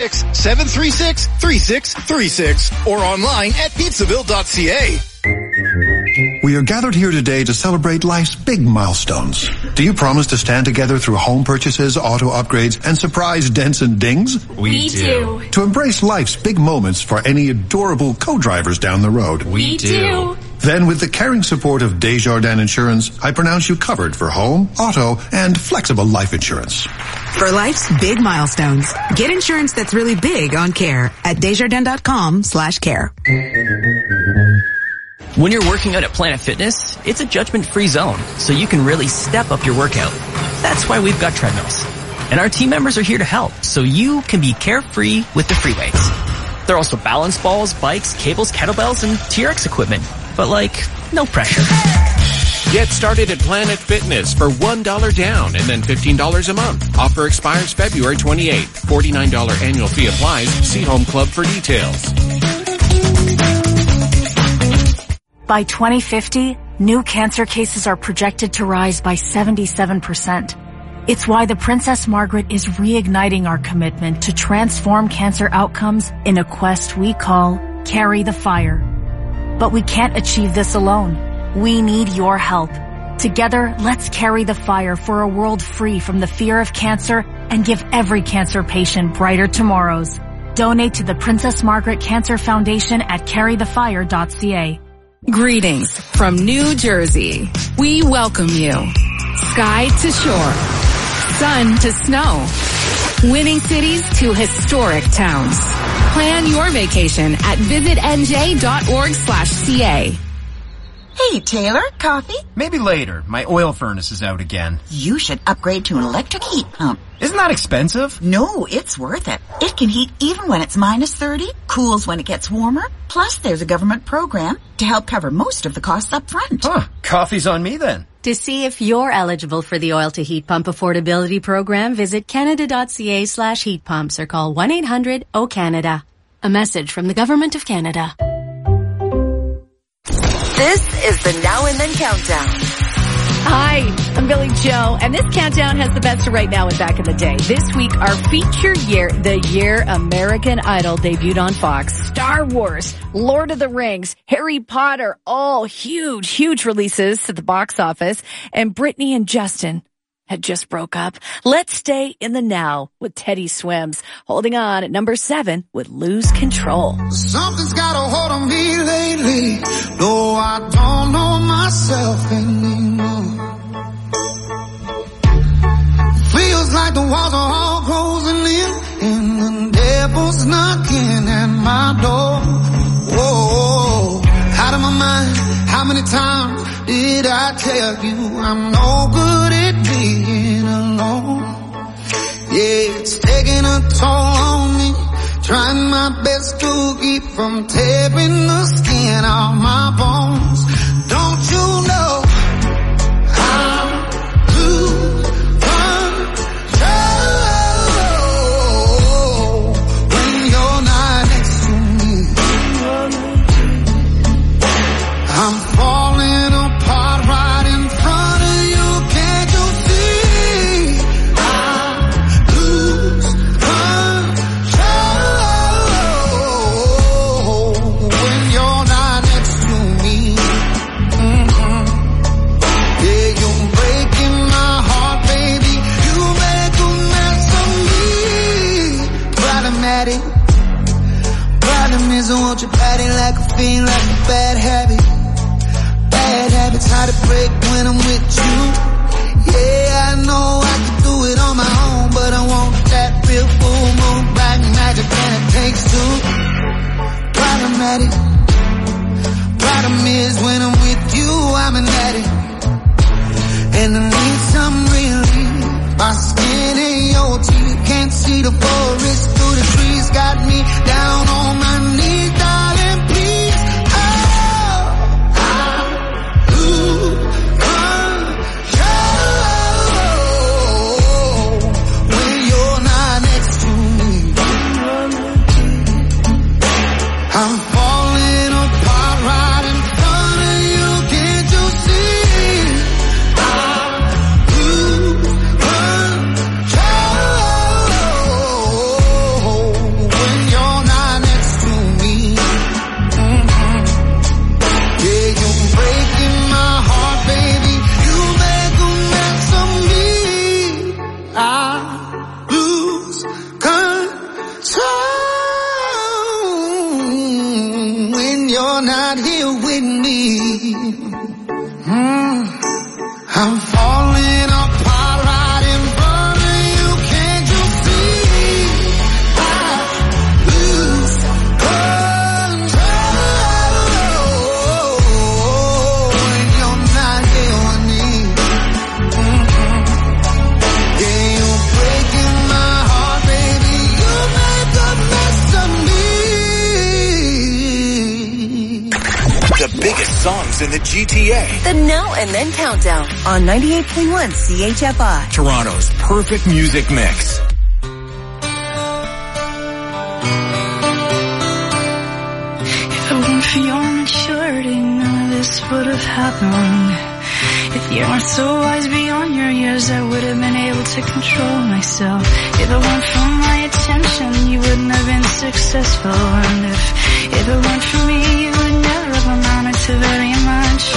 736-3636 or online at pizzaville.ca. We are gathered here today to celebrate life's big milestones. Do you promise to stand together through home purchases, auto upgrades, and surprise dents and dings? We do. To embrace life's big moments for any adorable co-drivers down the road? We do. Then with the caring support of Desjardins Insurance, I pronounce you covered for home, auto, and flexible life insurance. For life's big milestones, get insurance that's really big on care at Desjardins.com/care. When you're working out at Planet Fitness, it's a judgment-free zone, so you can really step up your workout. That's why we've got treadmills. And our team members are here to help, so you can be carefree with the free weights. There are also balance balls, bikes, cables, kettlebells, and TRX equipment. But no pressure. Get started at Planet Fitness for $1 down and then $15 a month. Offer expires February 28th. $49 annual fee applies. See Home Club for details. By 2050, new cancer cases are projected to rise by 77%. It's why the Princess Margaret is reigniting our commitment to transform cancer outcomes in a quest we call Carry the Fire. But we can't achieve this alone. We need your help. Together, let's carry the fire for a world free from the fear of cancer and give every cancer patient brighter tomorrows. Donate to the Princess Margaret Cancer Foundation at carrythefire.ca. Greetings from New Jersey. We welcome you. Sky to shore, sun to snow, winning cities to historic towns. Plan your vacation at visitnj.org/ca. Hey, Taylor, coffee? Maybe later. My oil furnace is out again. You should upgrade to an electric heat pump. Isn't that expensive? No, it's worth it. It can heat even when it's -30, cools when it gets warmer. Plus, there's a government program to help cover most of the costs up front. Huh, coffee's on me then. To see if you're eligible for the Oil to Heat Pump Affordability Program, visit canada.ca/heat pumps or call 1-800-OH-CANADA. A message from the Government of Canada. This is the Now and Then Countdown. Hi, I'm Billy Joe, and this countdown has the best of right now and back in the day. This week, our feature year, the year American Idol debuted on Fox. Star Wars, Lord of the Rings, Harry Potter, all huge releases to the box office. And Britney and Justin had just broke up. Let's stay in the now with Teddy Swims, holding on at number 7 with Lose Control. Something's got a hold on me lately. No, I don't know myself anymore. Feels like the walls are all closing in and the devil's knocking at my door. Whoa, out of my mind. How many times did I tell you I'm no good at being alone? Yeah, it's taking a toll on me. Trying my best to keep from tearing the skin off my bones. Don't you know I'm lose control when you're not next to me? I'm falling apart right in front of you. Can't you see? I lose control when you're not next to me. Yeah, you're breaking my heart, baby. You make a mess of me. Problematic. Problem is I want your body like a fiend, like a bad habit. Bad habits hard to break when I'm with you. Yeah, I know I can do it on my own, but I want that real full moon, black magic, and it takes two. Problematic. Problem is when I'm with you, I'm an addict, and I need some relief. My skin and your teeth, can't see the forest through the trees. Got me down on my knees, darling, please. I'm falling apart right in front of you. Can't you see? I lose control not here with me. I'm falling apart right in front of you. Can't you see? I lose control when you're not here with me. Yeah, you're breaking my heart, baby. You make a mess of me. The biggest songs in the GTA. The Now and Then Countdown on 98.1 CHFI. Toronto's perfect music mix. If it weren't for your maturity, none of this would have happened. If you weren't so wise beyond your years, I would have been able to control myself. If it weren't for my attention, you wouldn't have been successful. And if it weren't for me, you would never have amounted to very much.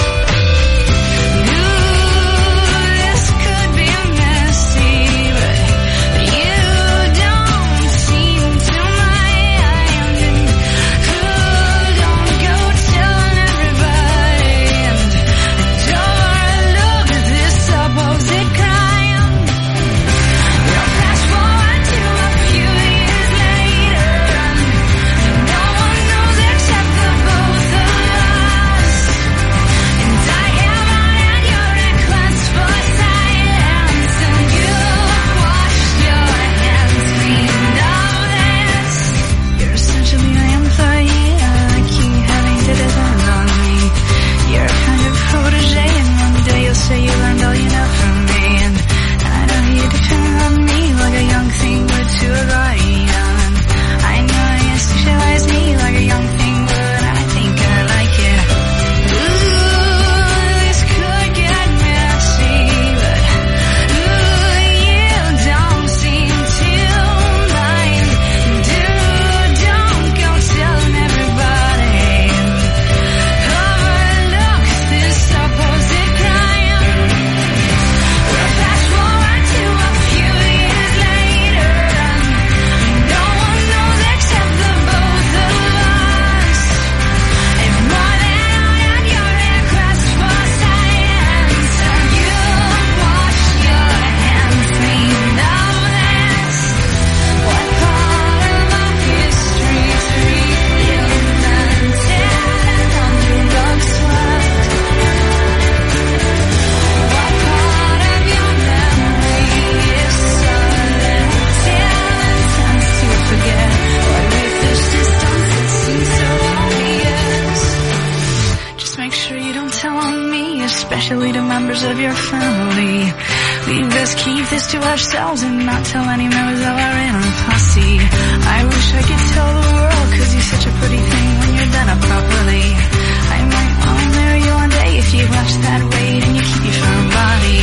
especially to members of your family. We best keep this to ourselves and not tell any members of our inner posse. I wish I could tell the world, cause you're such a pretty thing when you're done up properly. I might wanna marry you one day if you watch that weight and you keep your firm body.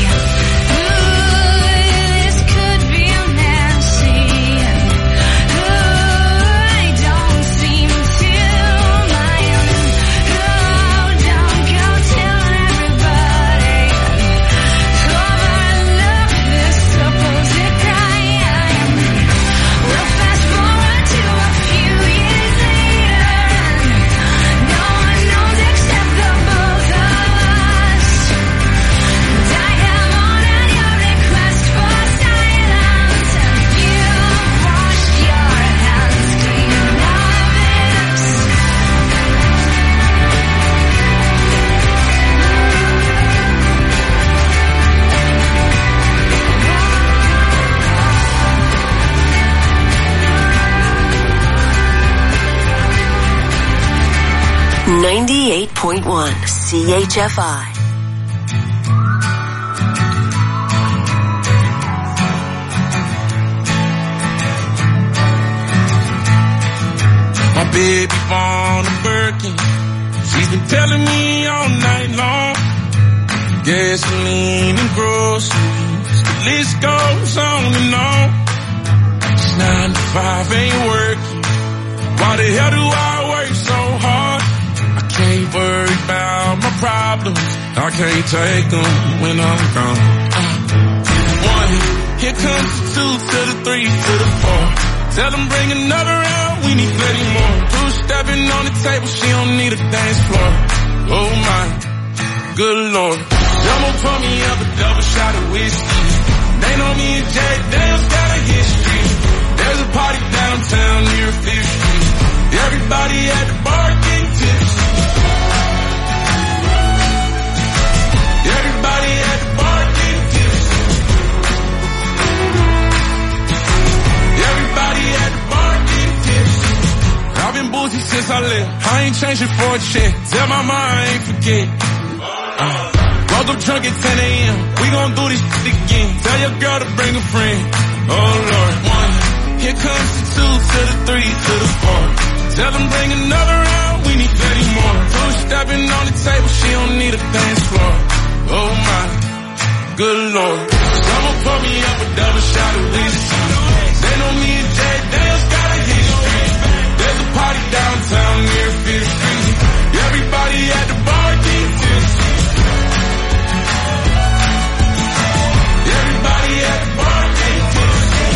CHFI. My baby born a Birkin. She's been telling me all night long. Gasoline and groceries, the list goes on and on. It's 9 to 5, ain't working. Why the hell do I work so hard? Can't worry about my problems. I can't take them when I'm gone. 1, here comes the 2 to the 3 to the 4. Tell them bring another round we need plenty more. Two-stepping on the table, she don't need a dance floor. Oh my, good Lord. Someone pour me up a double shot of whiskey. They know me and Jack Daniels got a history. There's a party downtown near 5th Street. Everybody at the bar getting tipsy. Everybody at the bar getting tipsy. Everybody at the bar getting tipsy. I've been boozy since I left. I ain't changing for a check. Tell my mom I ain't forget. Woke up drunk at 10 a.m. We gon' do this shit again. Tell your girl to bring a friend. Oh Lord. 1. Here comes the 2 to the 3 to the 4. Tell them bring another round. We need plenty more. Two-stepping on the table. She don't need a dance floor. Oh my, good Lord. Someone pour me up a double shot of whiskey. They know me and Jack Daniels got a history. There's a party downtown near 5th Street. Everybody at the bar getting tipsy. Everybody at the bar getting tipsy.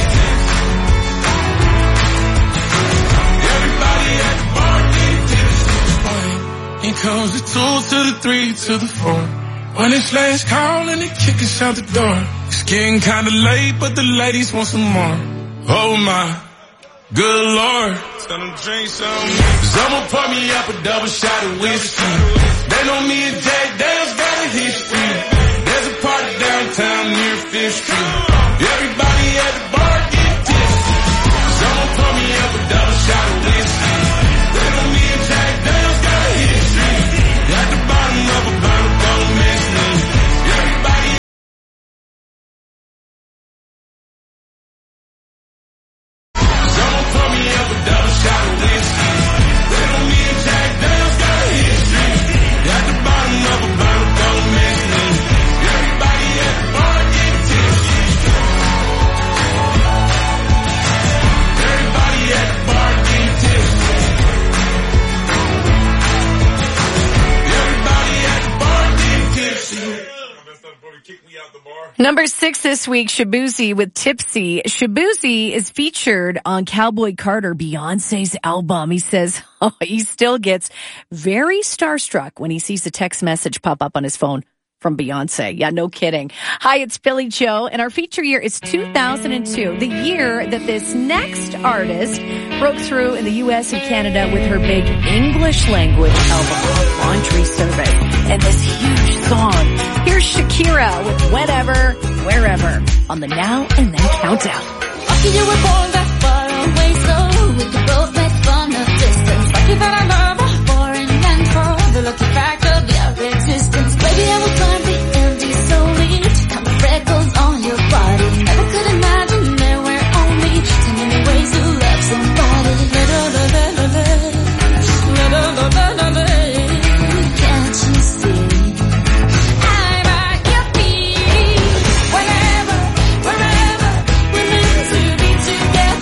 Everybody at the bar getting tipsy. Here comes the 2 to the 3 to the 4. When it's last call and they kick us out the door. It's getting kinda late, but the ladies want some more. Oh my, good Lord. Tell them drink some. Someone pour me up a double shot of whiskey. They know me and Jack Daniels got a history. There's a party downtown near 5th Street. Everybody at the bar get tipsy. Someone pour me up a double shot of whiskey. They know me and Jack Daniels got a history. At the bottom of a bottle, don't miss me. Everybody. Someone pour me up a double shot of whiskey. They know me and Jack Daniels got a history. At the bottom of a bottle, don't miss me. Everybody at the bar get tipsy. Everybody at the bar get tipsy. Number 6 this week, Shabuzi with Tipsy. Shabuzi is featured on Cowboy Carter, Beyonce's album. He says he still gets very starstruck when he sees a text message pop up on his phone from Beyonce. Yeah, no kidding. Hi, it's Billy Joe, and our feature year is 2002, the year that this next artist broke through in the U.S. and Canada with her big English language album, Laundry Service, and this huge song. Here's Shakira with Whenever, Wherever on the Now and Then Countdown. Lucky you were born that far away, so we could both make fun of distance. Lucky that I love her boring and for the lucky fact of your existence. Baby, I will climb the empty slowly to count the freckles on your body. Never could imagine there were only so many ways to love somebody. Can't you see? I'm at your feet. Whenever, wherever, we're meant to be together.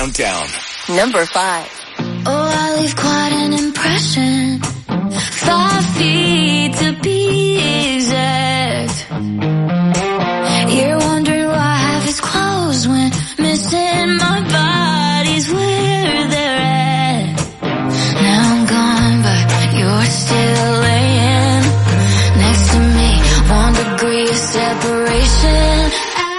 Countdown. Number 5. Oh, I leave quite an impression. 5 feet to be exact. You're wondering why half his clothes went missing. My body's where they're at. Now I'm gone, but you're still laying next to me. 1 degree of separation.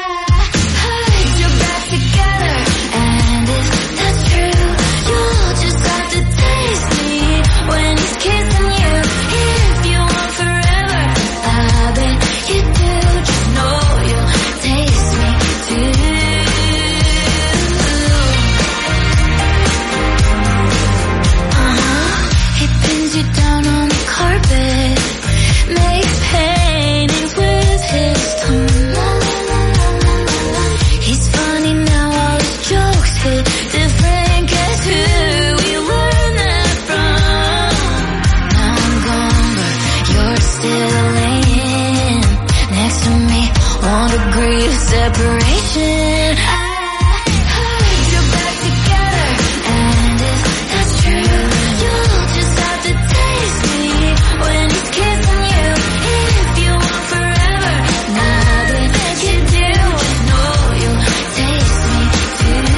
Separation. I heard you're back together, and if that's true, you'll just have to taste me when he's kissing you. If you want forever, nothing you do, just know you'll taste me too.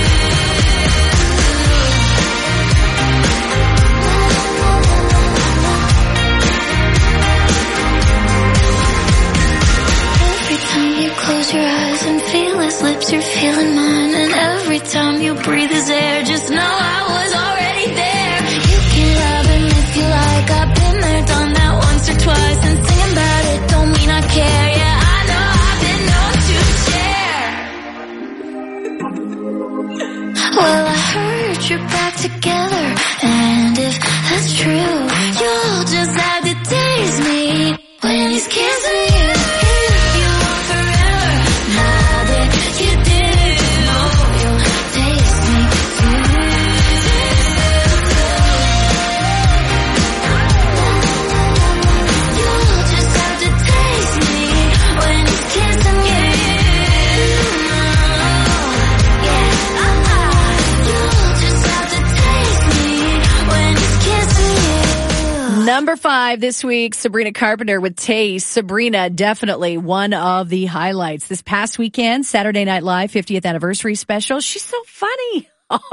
Every time you close your eyes and feel his lips, you're feeling mine. And every time you breathe his air, just know I was already there. You can love him if you like. I've been there, done that once or twice. And singing about it don't mean I care. Yeah, I know I've been known to share. Well, I heard you're back together, and if that's true, you'll just have to taste me when he's kissing you. Number 5 this week, Sabrina Carpenter with Taste. Sabrina, definitely one of the highlights. This past weekend, Saturday Night Live 50th anniversary special. She's so funny.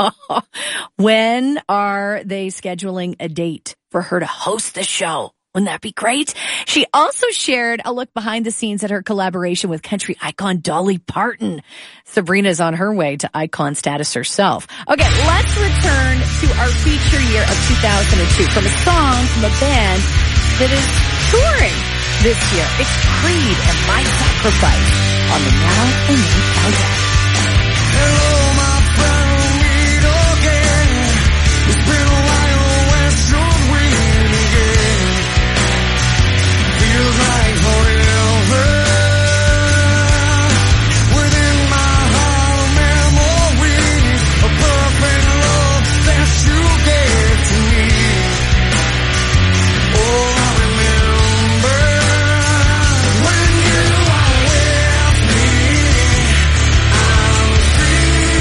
When are they scheduling a date for her to host the show? Wouldn't that be great? She also shared a look behind the scenes at her collaboration with country icon Dolly Parton. Sabrina's on her way to icon status herself. Okay, let's return to our feature year of 2002 from a song from a band that is touring this year. It's Creed and My Sacrifice on the Now and Then Countdown. Hello, my friend, we meet again. It's been a while, where should we begin? Feels like forever. Within my heart, memories of perfect love that you gave to me. Oh, I remember when you were with me. I'm free.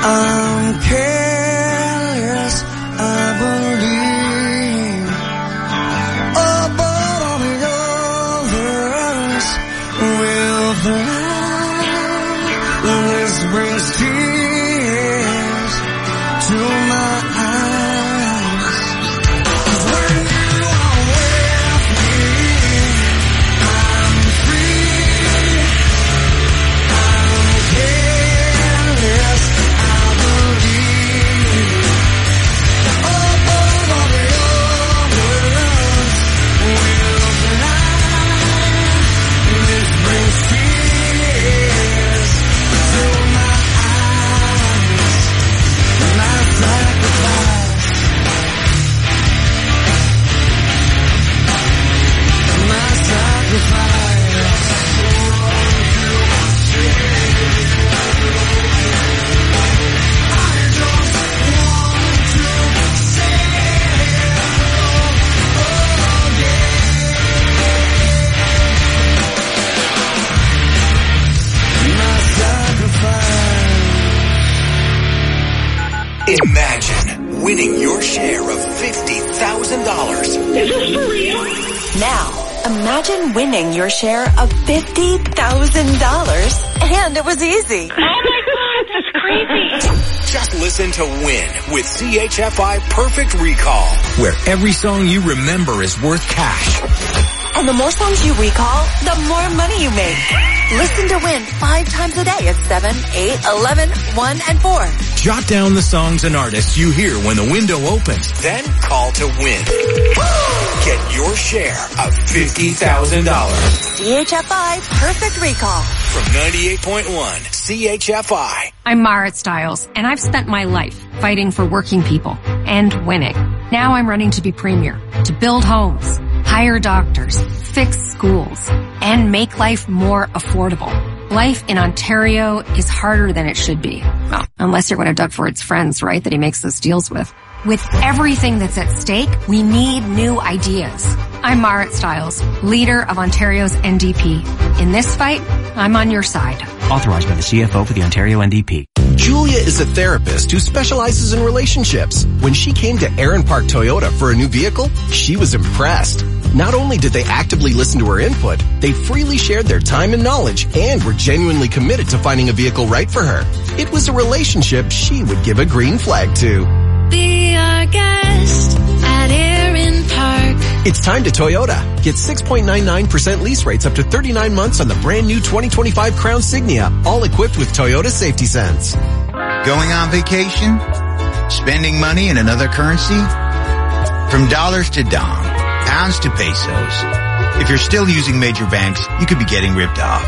I'm careless, I believe. Oh, but all the others will fly. This brings tears to my eyes. 'Cause when you are with me, I'm free. I'm careless, I believe. Oh, but all the others will fly. This brings tears to my eyes. My sacrifice. My sacrifice. Imagine winning your share of $50,000. Is this for real? Now, imagine winning your share of $50,000, and it was easy. Oh my God, that's crazy. Just listen to Win with CHFI Perfect Recall, where every song you remember is worth cash. And the more songs you recall, the more money you make. Listen to Win 5 times a day at 7, 8, 11, 1, and 4. Jot down the songs and artists you hear when the window opens. Then call to win. Get your share of $50,000. CHFI Perfect Recall. From 98.1 CHFI. I'm Marit Stiles, and I've spent my life fighting for working people and winning. Now I'm running to be premier, to build homes, hire doctors, fix schools, and make life more affordable. Life in Ontario is harder than it should be. Well, unless you're one of Doug Ford's friends, right, that he makes those deals with. With everything that's at stake, we need new ideas. I'm Marit Stiles, leader of Ontario's NDP. In this fight, I'm on your side. Authorized by the CFO for the Ontario NDP. Julia is a therapist who specializes in relationships. When she came to Aaron Park Toyota for a new vehicle, she was impressed. Not only did they actively listen to her input, they freely shared their time and knowledge and were genuinely committed to finding a vehicle right for her. It was a relationship she would give a green flag to. Be our guest at Aaron Park. It's time to Toyota. Get 6.99% lease rates up to 39 months on the brand new 2025 Crown Signia, all equipped with Toyota Safety Sense. Going on vacation? Spending money in another currency? From dollars to dong, pounds to pesos. If you're still using major banks, you could be getting ripped off.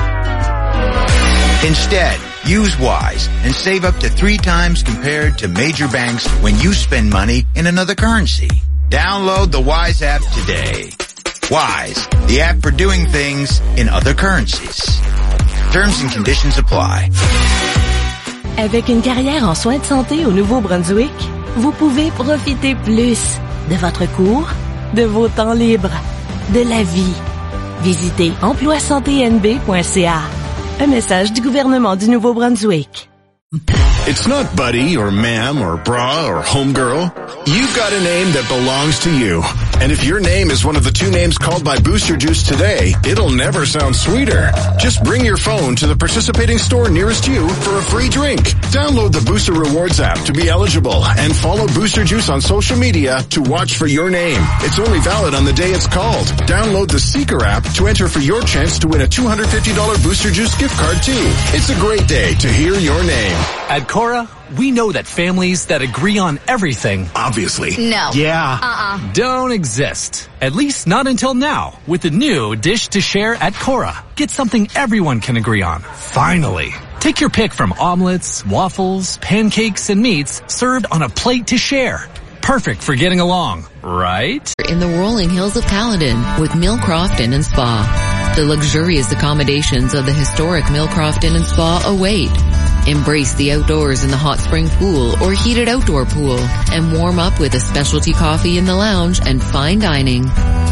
Instead, use Wise and save up to 3 times compared to major banks when you spend money in another currency. Download the Wise app today. Wise, the app for doing things in other currencies. Terms and conditions apply. Avec une carrière en soins de santé au Nouveau-Brunswick, vous pouvez profiter plus de votre cours, de vos temps libres, de la vie. Visitez emploisanténb.ca. Un message du gouvernement du Nouveau-Brunswick. It's not buddy or ma'am or bra or homegirl. You've got a name that belongs to you. And if your name is one of the 2 names called by Booster Juice today, it'll never sound sweeter. Just bring your phone to the participating store nearest you for a free drink. Download the Booster Rewards app to be eligible and follow Booster Juice on social media to watch for your name. It's only valid on the day it's called. Download the Seeker app to enter for your chance to win a $250 Booster Juice gift card too. It's a great day to hear your name. At Cora, we know that families that agree on everything, obviously, no, don't exist. At least not until now. With the new Dish to Share at Cora, get something everyone can agree on. Finally. Take your pick from omelets, waffles, pancakes, and meats served on a plate to share. Perfect for getting along, right? In the rolling hills of Caledon with Millcroft Inn and Spa. The luxurious accommodations of the historic Millcroft Inn and Spa await. Embrace the outdoors in the hot spring pool or heated outdoor pool and warm up with a specialty coffee in the lounge and fine dining.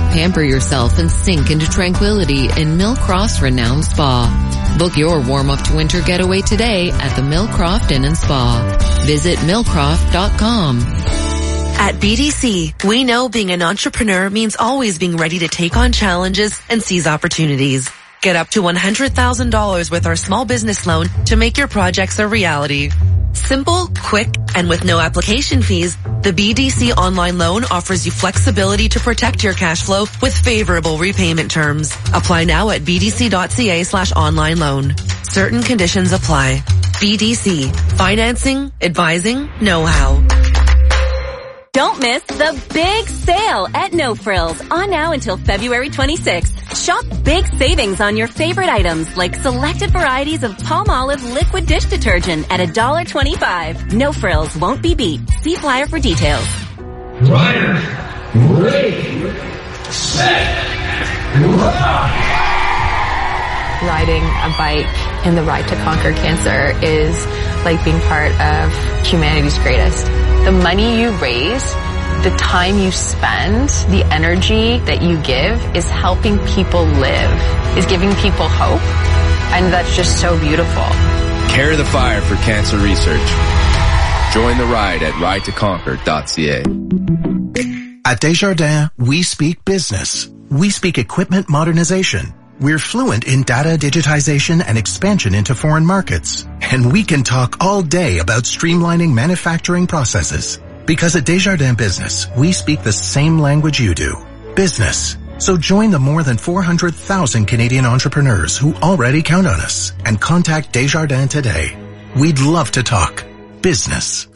Pamper yourself and sink into tranquility in Millcroft's renowned spa. Book your warm-up to winter getaway today at the Millcroft Inn and Spa. Visit millcroft.com. At BDC, we know being an entrepreneur means always being ready to take on challenges and seize opportunities. Get up to $100,000 with our small business loan to make your projects a reality. Simple, quick, and with no application fees, the BDC online loan offers you flexibility to protect your cash flow with favorable repayment terms. Apply now at bdc.ca/online loan. Certain conditions apply. BDC. Financing, advising, know-how. Don't miss the big sale at No Frills on now until February 26th. Shop big savings on your favorite items like selected varieties of Palmolive liquid dish detergent at $1.25. No Frills won't be beat. See flyer for details. Rider, ready, set, rock. Riding a bike in the Ride to Conquer Cancer is like being part of humanity's greatest. The money you raise, the time you spend, the energy that you give is helping people live, is giving people hope, and that's just so beautiful. Carry the fire for cancer research. Join the ride at ridetoconquer.ca. At Desjardins, we speak business. We speak equipment modernization. We're fluent in data digitization and expansion into foreign markets. And we can talk all day about streamlining manufacturing processes. Because at Desjardins Business, we speak the same language you do. Business. So join the more than 400,000 Canadian entrepreneurs who already count on us and contact Desjardins today. We'd love to talk. Business.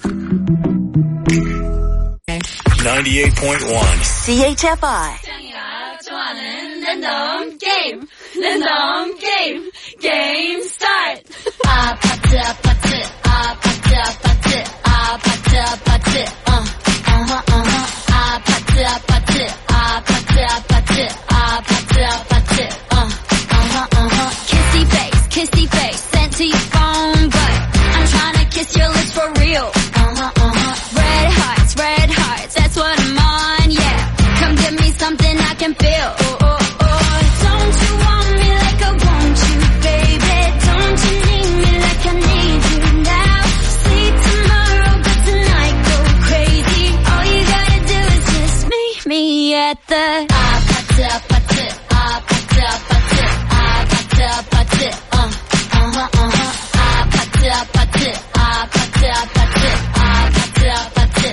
98.1 CHFI. Random game, game start. Apache, apache, apache, apache, apache, apache, apache, apache, apache, apache, apache, apache, kissy face, sent to your phone, but I'm trying to kiss your lips for real. Red hearts, that's what I'm on, yeah. Come give me something I can feel. Don't you want me like I want you, baby? Don't you need me like I need you now? See tomorrow, but tonight go crazy. All you gotta do is just meet me at the apache, apache, apache, apache, apache, apache, apache, apache, apache, apache, apache,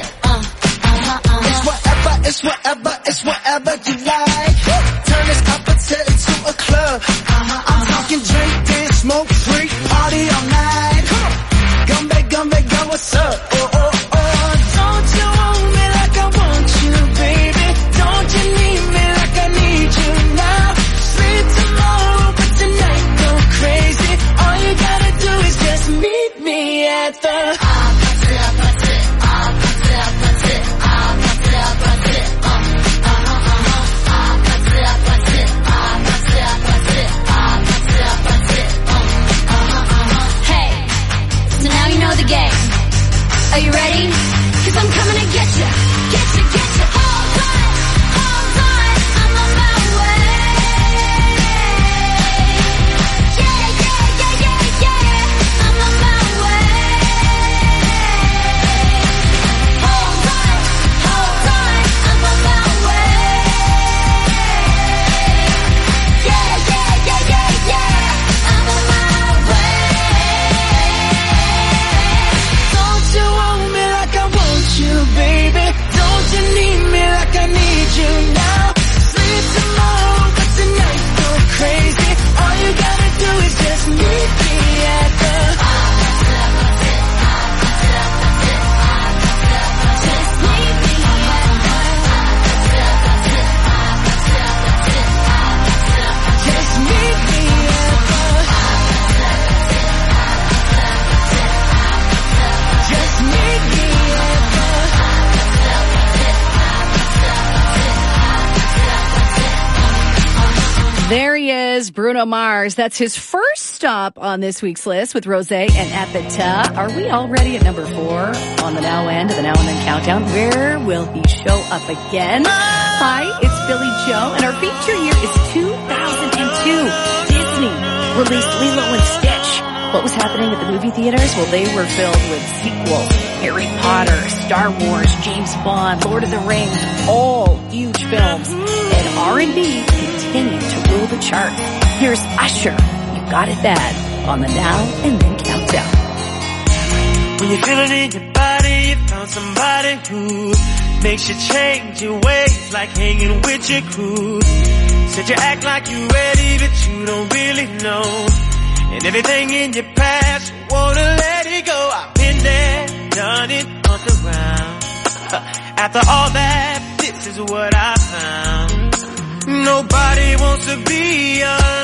It's whatever you like. Turn this apache into a club. I'm talking drink, dance, smoke, freak, party all night. Gumbe, what's up? Don't you want me like I want you, baby? Don't you need me like I need you now? Sleep tomorrow, but tonight go crazy. All you gotta do is just meet me at the apache, apache, apache, apache, apache, apache, Hey, so now you know the game. Are you ready? 'Cause I'm coming to get you. Hold on, I'm on my way. Yeah, I'm on my way. Hold on, I'm on my way. Yeah, I'm on my way. Don't you want me like I want you, baby? Don't you need me like I need you now? Sleep tomorrow, but tonight go crazy. All you gotta do is just meet me at the just meet me at the just meet me at the just meet me at There he is, Bruno Mars. That's his first stop on this week's list with Rosé and Apata. Are we already at number 4 on the Now and the Now and Then Countdown? Where will he show up again? Hi, it's Billy Joe, and our feature year is 2002. Disney released Lilo and Stitch. What was happening at the movie theaters? Well, they were filled with sequels. Harry Potter, Star Wars, James Bond, Lord of the Rings, all huge films. And R&B continued to rule the charts. Here's Usher, You Got It Bad, on the Now and Then Countdown. When you feel it in your body, you found somebody who makes you change your ways, like hanging with your crew. Said you act like you ready, but you don't really know. And everything in your past, you wanna let it go. I've been there, done it on the round. After all that, this is what I found. Nobody wants to be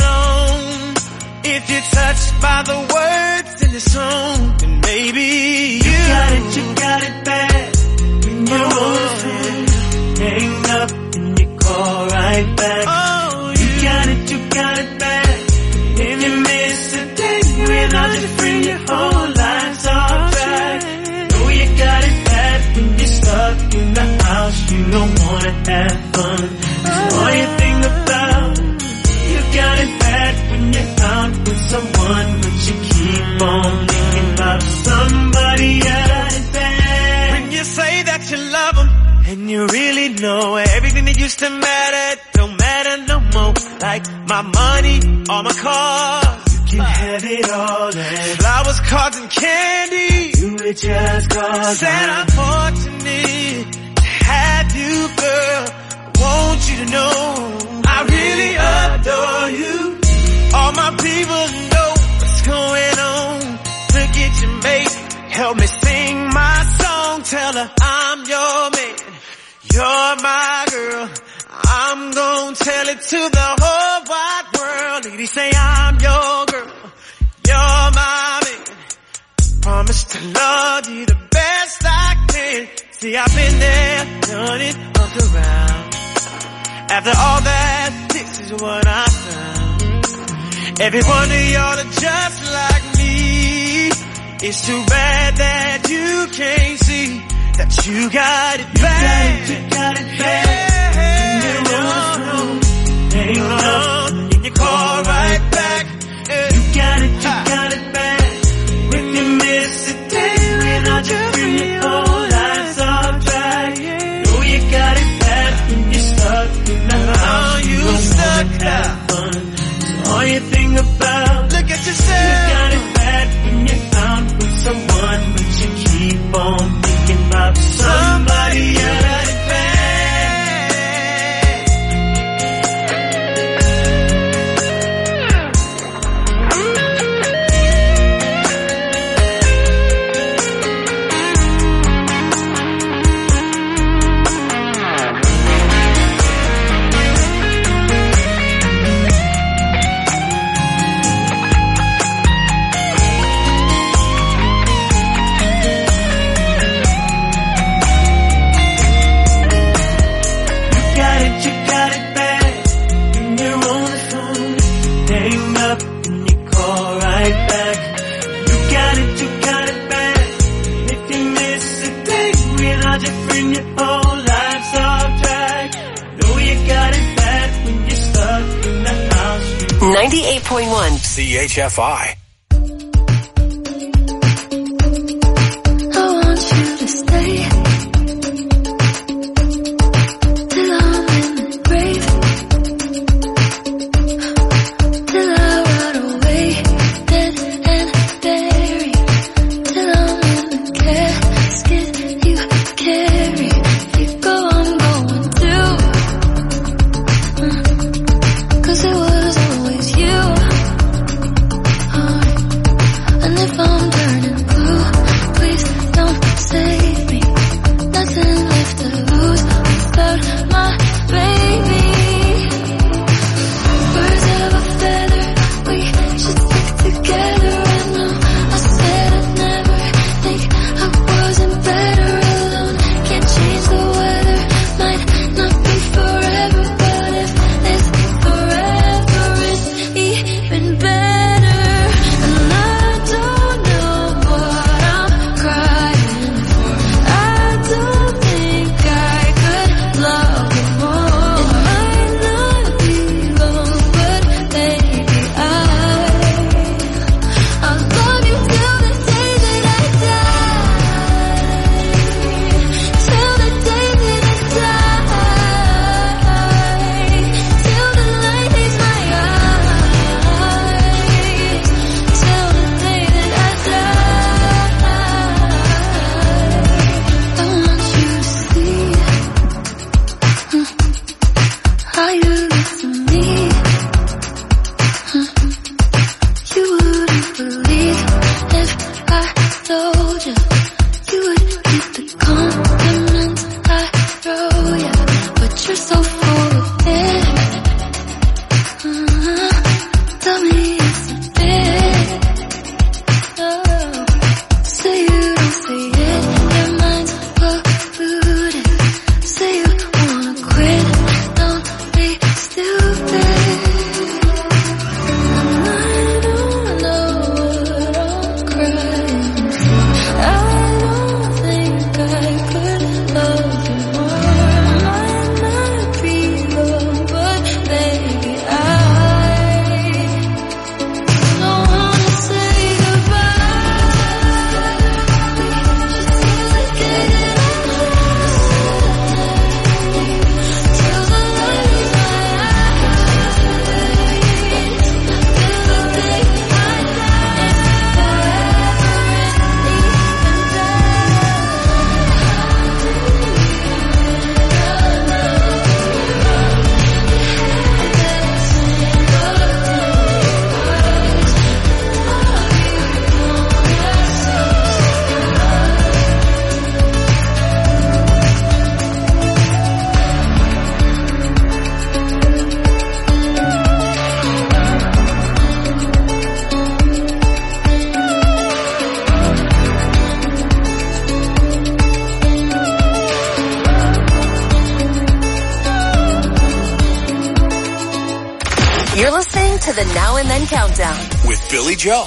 alone. If you're touched by the words in the song, then maybe you got it bad. When you're on, hang up and you call right back. Oh, you got it bad. If you miss a day without your friend, your whole life's off track. Know you got it bad when you're stuck in the house, you don't wanna have fun. That's all you think about. You got it bad when you're out with someone, but you keep on thinking about somebody else. When you say that you love them, and you really know everything that used to matter don't matter no more. Like my money, all my cars, you can have it all. And flowers, cards, and candy, you were just cause. Said I'm fortunate to have you, girl. I want you to know I really adore you. All my people know what's going on. Look at your mate, help me sing my song. Tell her I'm your man, you're my girl. I'm gonna tell it to the whole wide world. Ladies say I'm your girl, you're my man. Promise to love you the best I can. See, I've been there, done it up around. After all that, this is what I found. Every one of y'all are just like me. It's too bad that you can't see that you got it bad. You got it bad. Hang up and you call right back. You got it bad. When you miss a day without your friend, your whole life's off track. Know you got it bad when you're stuck in the house. You stuck have fun. That's all you think about. Look at yourself. You got it bad when you're out with someone, but you keep on thinking about somebody else. Your friend, your whole life's off track. Know you got it bad when you're stuck in the house. 98.1 CHFI. I want you to stay till I'm in the grave, till I rot away, dead and buried, till I'm in the casket you carry. If you go, I'm going too, 'cause it was always you. And if I'm turning blue, please don't save me. You're listening to the Now and Then Countdown with Billy Joe.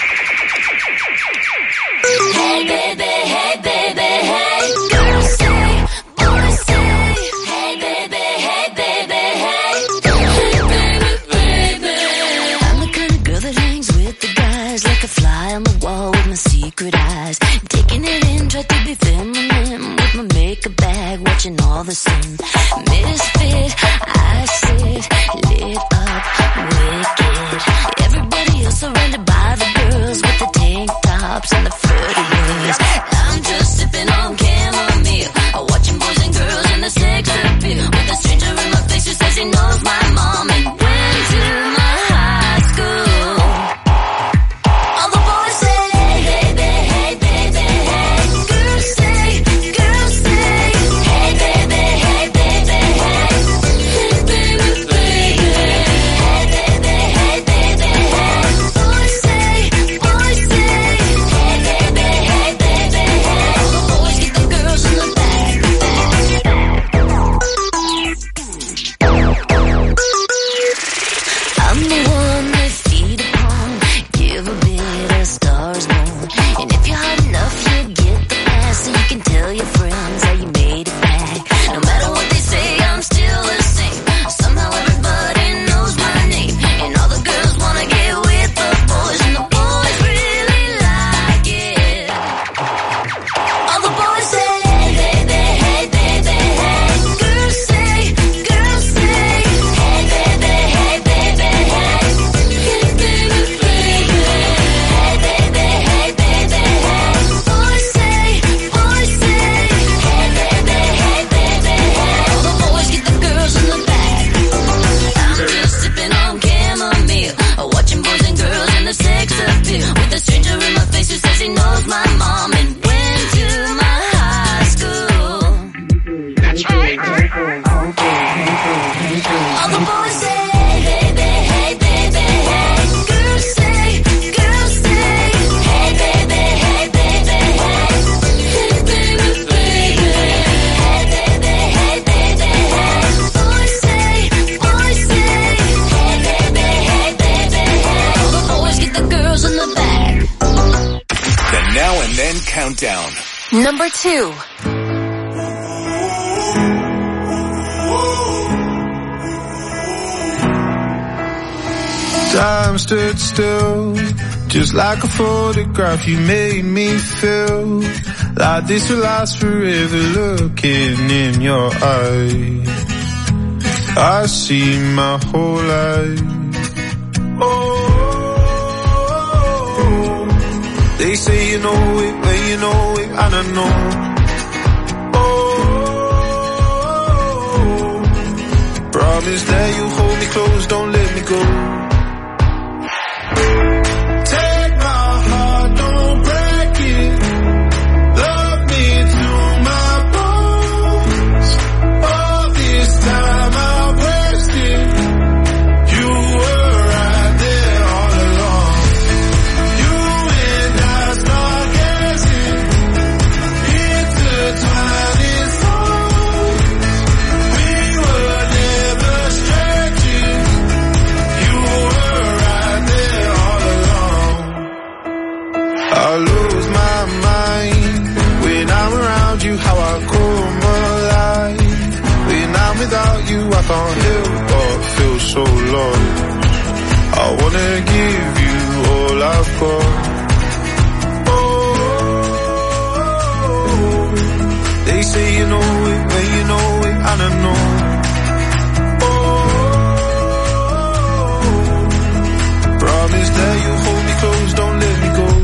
Hey baby, hey baby, hey. Girls say, boys say. Hey baby, hey baby, hey. Hey baby, baby. I'm the kind of girl that hangs with the guys, like a fly on the wall with my secret eyes. Taking it in, try to be feminine with my makeup bag, watching all the sin. Misfit, I sit, lit up, wicked. Everybody else surrounded by the girls with the tank tops and the flirty ways. I'm just sipping on chamomile, watching boys and girls in the sex appeal, with a stranger in my face who says he knows my mom and went to my high school. All the boys say, hey baby, hey baby, hey. Girls say, hey baby, hey baby, hey. Hey baby, baby. Hey baby, hey baby, hey. Boys say, hey baby, hey baby, hey. All the boys get the girls in the back. I'm the one they feed upon, give a bit of stars born. And if you're hot enough, you get the pass, so you can tell your friends how you made it back. No matter what they say, I'm still the same. Somehow everybody knows my name, and all the girls wanna get with the boys, and the boys really like it. All the boys say, hey baby, hey baby, hey. Girls say, hey baby, hey baby, hey. Hey baby, baby. Hey baby, hey baby, hey. Boys say, hey baby, hey baby, hey. All the boys get the girls in the back. I'm just sipping on chamomile, watching boys and girls in the sex appeal, with a stranger in my face who says he knows my mom and went to my high school. That's right. All the boys say, hey baby, hey. Girls say, hey baby, hey baby, hey. Hey baby, baby. Hey baby, hey baby, hey. Boys say, hey baby, hey baby, hey. All the boys get the girls in the back. The Now and Then Countdown. Number 2. Time stood still, just like a photograph. You made me feel like this will last forever. Looking in your eyes, I see my whole life. Oh, they say you know it, but you know it, and I know. Oh, promise that you hold me close, don't let me go. Take my heart, don't break it. Love me to my bones. All this time I wasted. You were right there all along. You and I start guessing, intertwining souls. We were never stretching. You were right there all along. I lose my mind when I'm around you, how I come alive. When I'm without you, I can't help but feel so lost. I wanna give you all I've got. Oh, they say you know it, but you know it, and I know. Oh, promise that you hold me close, don't let me go.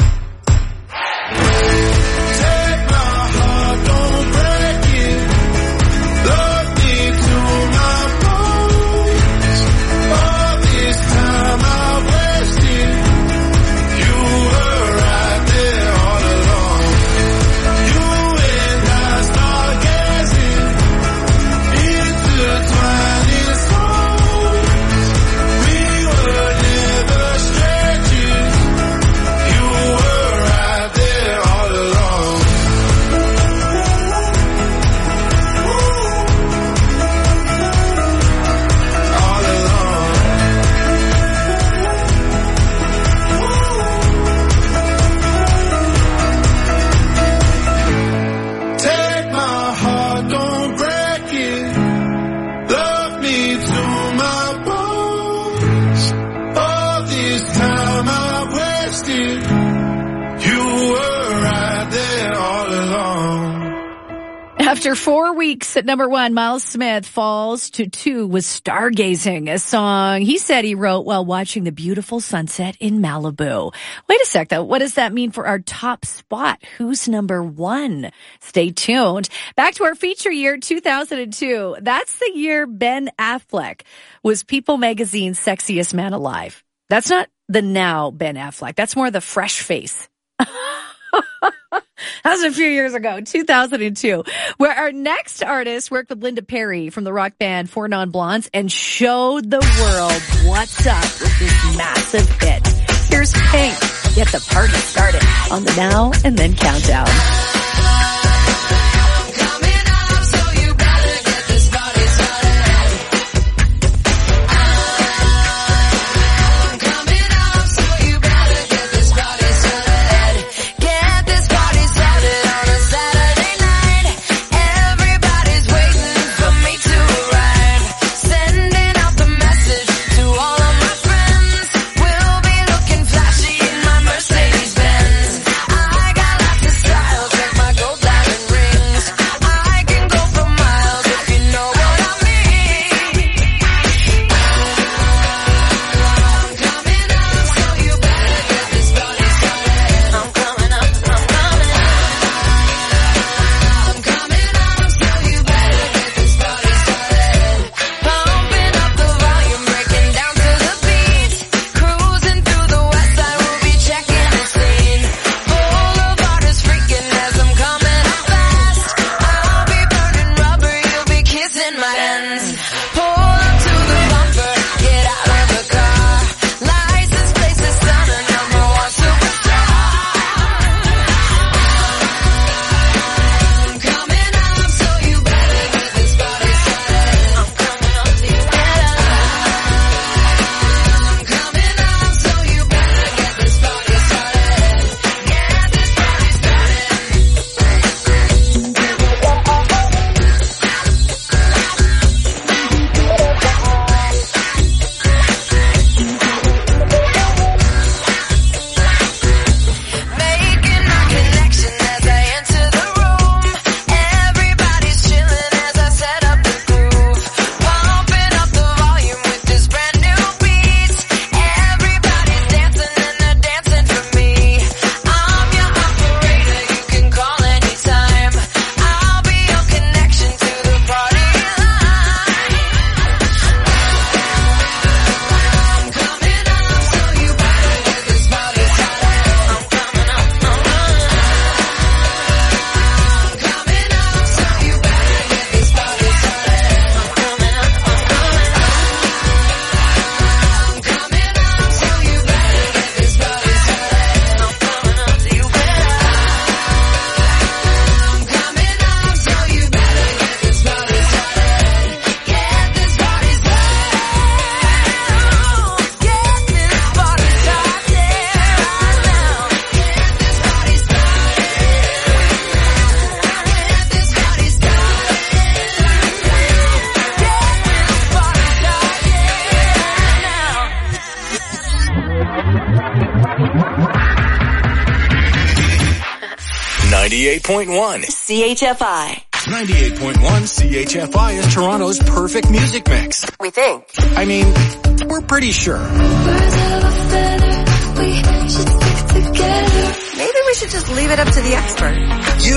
Take my heart, don't break it. Love me to my bones. All this time I wasted. You were right there all along. You and I start guessing, After 4 weeks at number 1, Miles Smith falls to 2 with Stargazing, a song he said he wrote while watching the beautiful sunset in Malibu. Wait a sec, though. What does that mean for our top spot? Who's number 1? Stay tuned. Back to our feature year, 2002. That's the year Ben Affleck was People Magazine's sexiest man alive. That's not the now Ben Affleck. That's more the fresh face. That was a few years ago, 2002, where our next artist worked with Linda Perry from the rock band Four Non Blondes and showed the world what's up with this massive hit. Here's Pink. Get the party started on the Now and Then Countdown. CHFI. 98.1 CHFI is Toronto's perfect music mix. We think. I mean, we're pretty sure. Maybe we should just leave it up to the expert. You.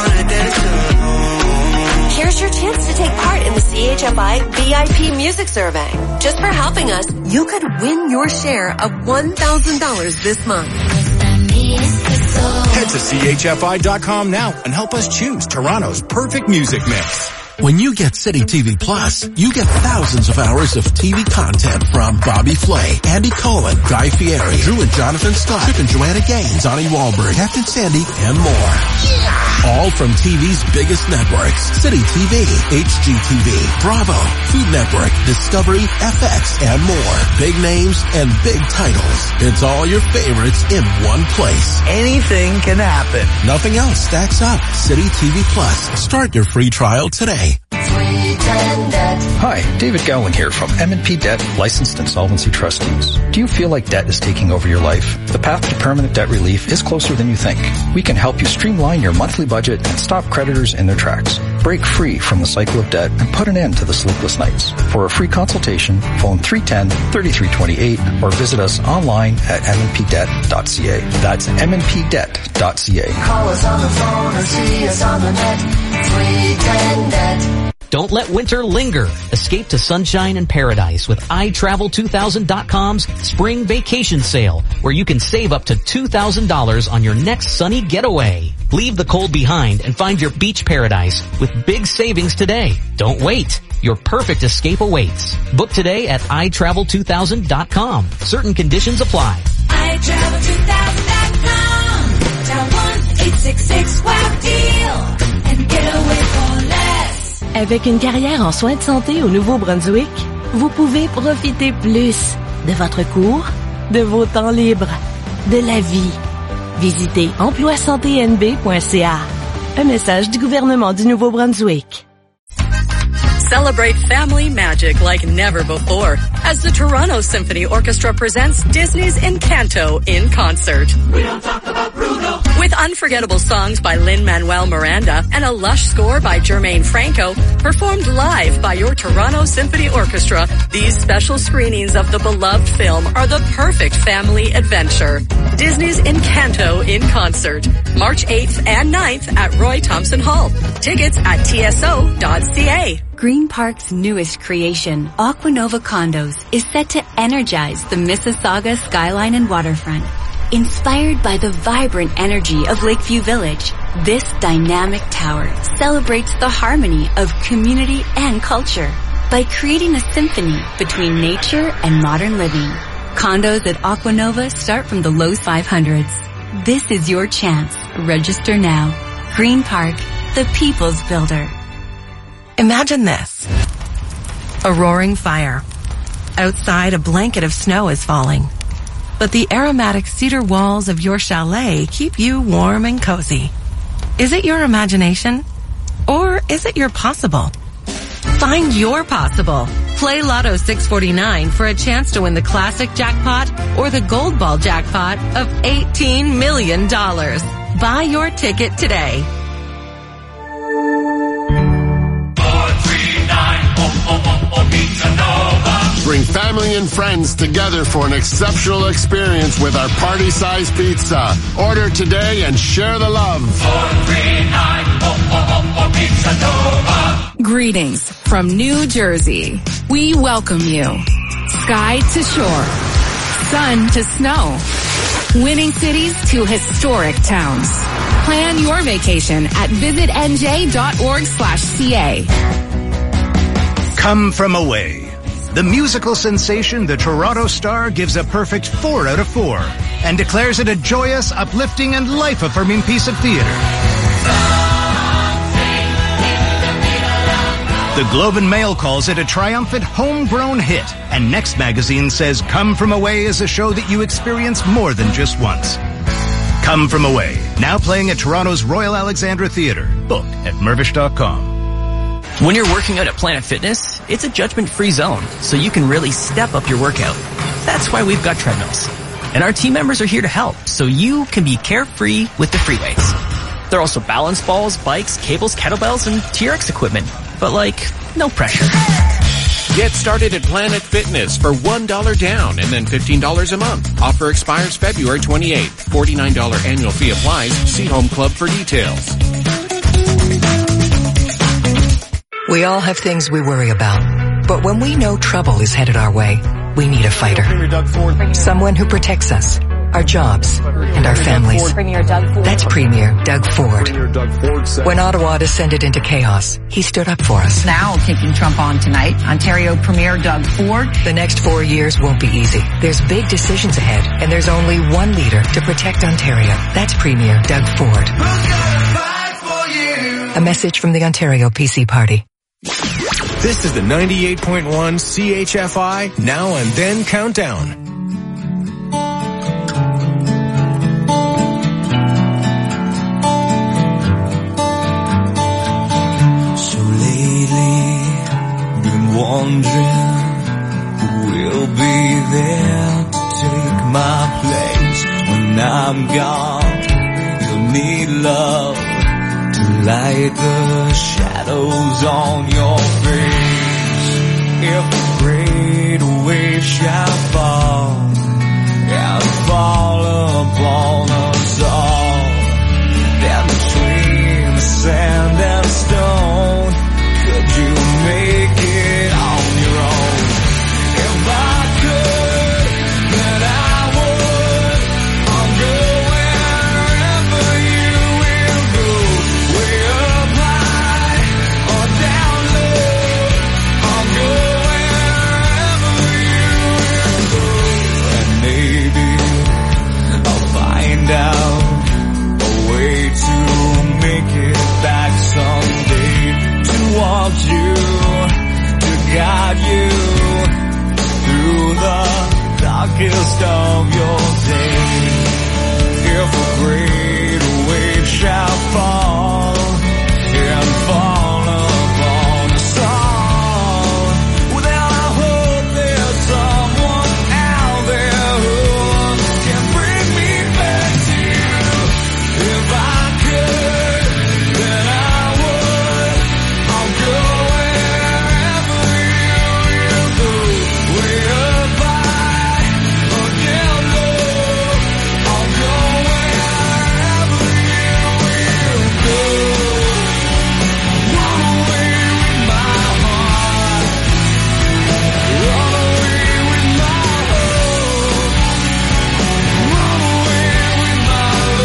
Here's your chance to take part in the CHFI VIP Music Survey. Just for helping us, you could win your share of $1,000 this month. Head to CHFI.com now and help us choose Toronto's perfect music mix. When you get City TV Plus, you get thousands of hours of TV content from Bobby Flay, Andy Cohen, Guy Fieri, Drew and Jonathan Scott, Chip and Joanna Gaines, Ani Wahlberg, Captain Sandy, and more. All from TV's biggest networks, City TV, HGTV, Bravo, Food Network, Discovery, FX, and more. Big names and big titles. It's all your favorites in one place. Anything can happen. Nothing else stacks up. City TV Plus. Start your free trial today. 310 debt. Hi, David Gowling here from M&P Debt, Licensed Insolvency Trustees. Do you feel like debt is taking over your life? The path to permanent debt relief is closer than you think. We can help you streamline your monthly budget and stop creditors in their tracks. Break free from the cycle of debt and put an end to the sleepless nights. For a free consultation, phone 310-3328 or visit us online at mnpdebt.ca. That's mnpdebt.ca. Call us on the phone or see us on the net. 310 debt. Don't let winter linger. Escape to sunshine and paradise with iTravel2000.com's spring vacation sale, where you can save up to $2,000 on your next sunny getaway. Leave the cold behind and find your beach paradise with big savings today. Don't wait. Your perfect escape awaits. Book today at iTravel2000.com. Certain conditions apply. iTravel2000.com. Dial 1-866-WOW-DEAL and get away for less. Avec une carrière en soins de santé au Nouveau-Brunswick, vous pouvez profiter plus de votre cours, de vos temps libres, de la vie. Visitez emploisanténb.ca. Un message du gouvernement du Nouveau-Brunswick. Celebrate family magic like never before as the Toronto Symphony Orchestra presents Disney's Encanto in concert. We don't talk about Bruno. With unforgettable songs by Lin-Manuel Miranda and a lush score by Jermaine Franco, performed live by your Toronto Symphony Orchestra, these special screenings of the beloved film are the perfect family adventure. Disney's Encanto in concert, March 8th and 9th at Roy Thompson Hall. Tickets at tso.ca. Green Park's newest creation, Aquanova Condos, is set to energize the Mississauga skyline and waterfront. Inspired by the vibrant energy of Lakeview Village, this dynamic tower celebrates the harmony of community and culture by creating a symphony between nature and modern living. Condos at Aquanova start from the low 500s. This is your chance. Register now. Green Park, the people's builder. Imagine this. A roaring fire. Outside, a blanket of snow is falling. But the aromatic cedar walls of your chalet keep you warm and cozy. Is it your imagination? Or is it your possible? Find your possible. Play Lotto 649 for a chance to win the classic jackpot or the gold ball jackpot of $18 million. Buy your ticket today. Bring family and friends together for an exceptional experience with our party-sized pizza. Order today and share the love. 439 Pizza Nova. Greetings from New Jersey. We welcome you. Sky to shore, sun to snow, winning cities to historic towns. Plan your vacation at visitnj.org/ca. Come From Away. The musical sensation The Toronto Star gives a perfect 4 out of 4 and declares it a joyous, uplifting, and life-affirming piece of theater. The Globe and Mail calls it a triumphant homegrown hit, and Next Magazine says Come From Away is a show that you experience more than just once. Come From Away, now playing at Toronto's Royal Alexandra Theatre. Book at Mirvish.com. When you're working out at Planet Fitness, it's a judgment-free zone, so you can really step up your workout. That's why we've got treadmills. And our team members are here to help, so you can be carefree with the free weights. There are also balance balls, bikes, cables, kettlebells, and TRX equipment. But no pressure. Get started at Planet Fitness for $1 down and then $15 a month. Offer expires February 28th. $49 annual fee applies. See Home Club for details. We all have things we worry about. But when we know trouble is headed our way, we need a fighter. Someone who protects us, our jobs, and our families. That's Premier Doug Ford. When Ottawa descended into chaos, he stood up for us. Now taking Trump on tonight, Ontario Premier Doug Ford. The next 4 years won't be easy. There's big decisions ahead, and there's only one leader to protect Ontario. That's Premier Doug Ford. A message from the Ontario PC Party. This is the 98.1 CHFI Now and Then Countdown. So lately wondering who will be there to take my place when I'm gone. You'll need love to light the shadows on your face. If a great wave shall fall and fall upon us all, then between the sand and stone, could you make it on your own? If I could, then I would. I'll go wherever you will go, way up high or down low. I'll go wherever you will go, and maybe I'll find out a way to make it back someday, to want you, to guide you through the darkest of your days. If a great wave shall fall and fall upon us all, well, then I hope there's someone out there who can bring me back to you. If I could, then I would. I'll go wherever you will go, way up high or down low. I'll go wherever you will go. Run away with my heart, run away with my hope, run away with my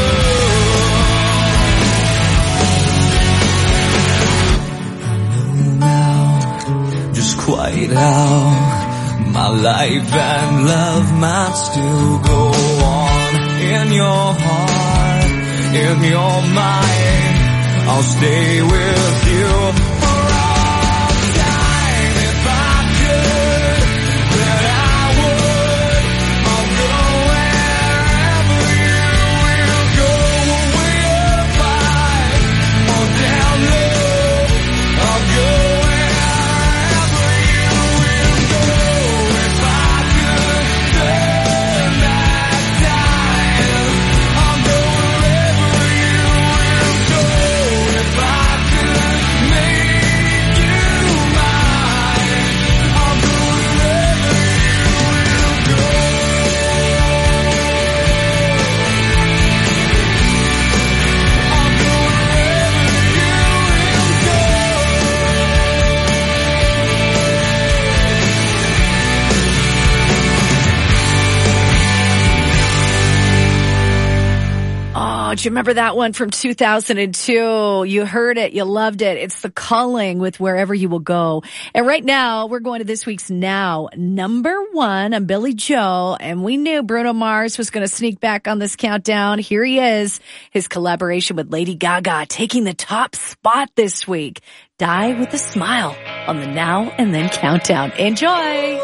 love. Just quite how my life and love might still go on. In your heart, in your mind, I'll stay with you for all time. If I could, then I would. I'll go wherever you will go, way up high or down low. I'll go wherever you will go. If I could turn back time, I'll go wherever you will go. If I could make you mine, I'll go wherever you will go. I'll go wherever you Oh, do you remember that one from 2002? You heard it. You loved it. It's The Calling with Wherever You Will Go. And right now, we're going to this week's Now number 1. I'm Billy Joe, and we knew Bruno Mars was going to sneak back on this countdown. Here he is. His collaboration with Lady Gaga taking the top spot this week. Die with a Smile on the Now and Then countdown. Enjoy.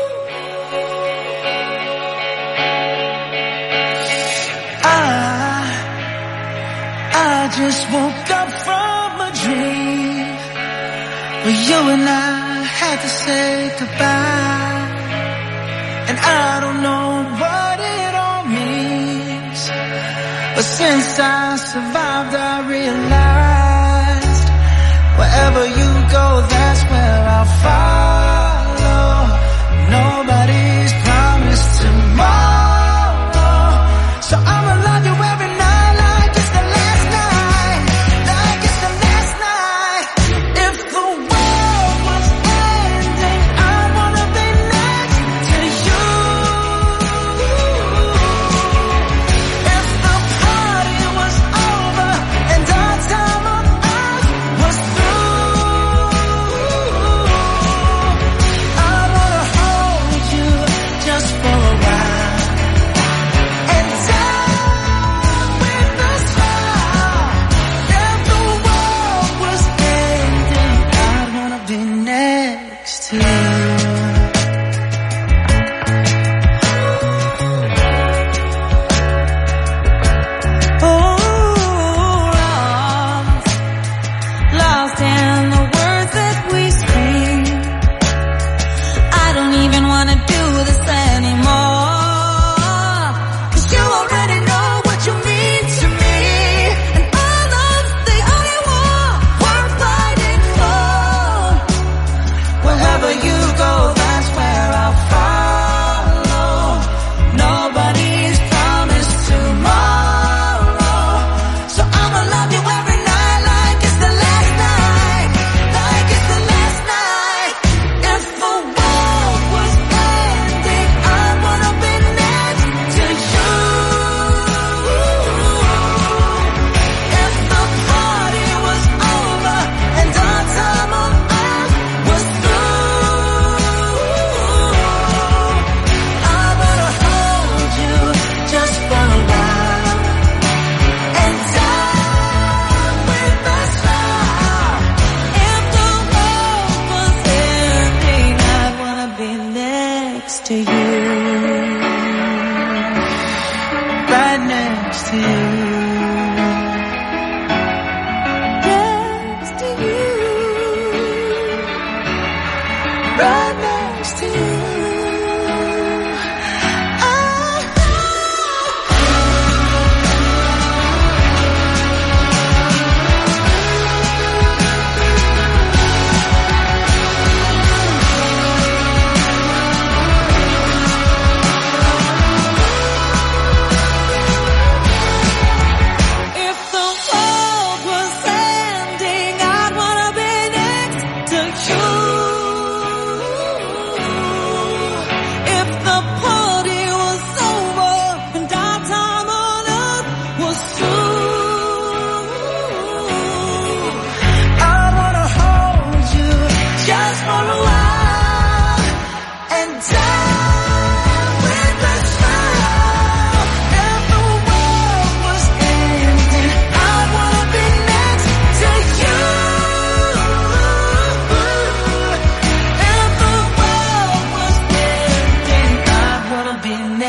I just woke up from a dream where you and I had to say goodbye, and I don't know what it all means, but since I survived I realized wherever you go, that's where I'll follow. Nobody's promised tomorrow, so I'ma love you every night.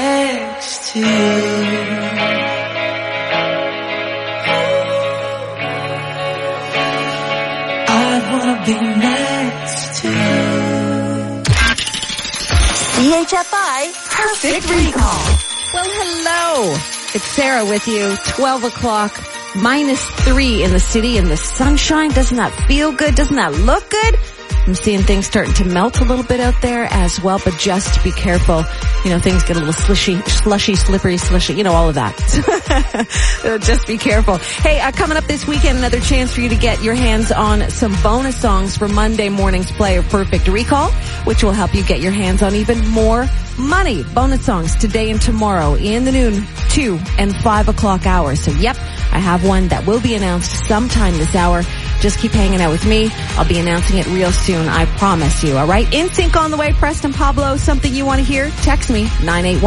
next to you. I wanna be next to you. CHFI Perfect Recall. Well, hello. It's Sarah with you. 12 o'clock, -3 in the city in the sunshine. Doesn't that feel good? Doesn't that look good? I'm seeing things starting to melt a little bit out there as well, but just be careful. You know, things get a little slushy, slippery, you know, all of that. Just be careful. Hey, coming up this weekend, another chance for you to get your hands on some bonus songs for Monday morning's play of Perfect Recall, which will help you get your hands on even more money. Bonus songs today and tomorrow in the noon, 2 and 5 o'clock hours. So yep, I have one that will be announced sometime this hour. Just keep hanging out with me. I'll be announcing it real soon, I promise you. All right? In Sync on the way. Preston Pablo, something you want to hear? Text me, 981.